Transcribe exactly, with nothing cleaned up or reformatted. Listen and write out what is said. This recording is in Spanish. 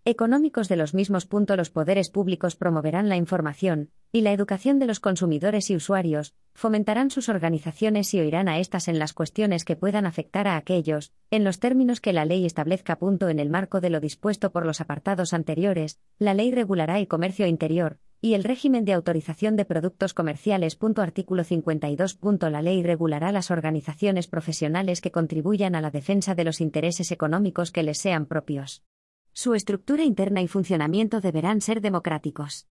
económicos de los mismos. Los poderes públicos promoverán la información y la educación de los consumidores y usuarios, fomentarán sus organizaciones y oirán a estas en las cuestiones que puedan afectar a aquellos, en los términos que la ley establezca. En el marco de lo dispuesto por los apartados anteriores, la ley regulará el comercio interior y el régimen de autorización de productos comerciales. Artículo cincuenta y dos. La ley regulará las organizaciones profesionales que contribuyan a la defensa de los intereses económicos que les sean propios. Su estructura interna y funcionamiento deberán ser democráticos.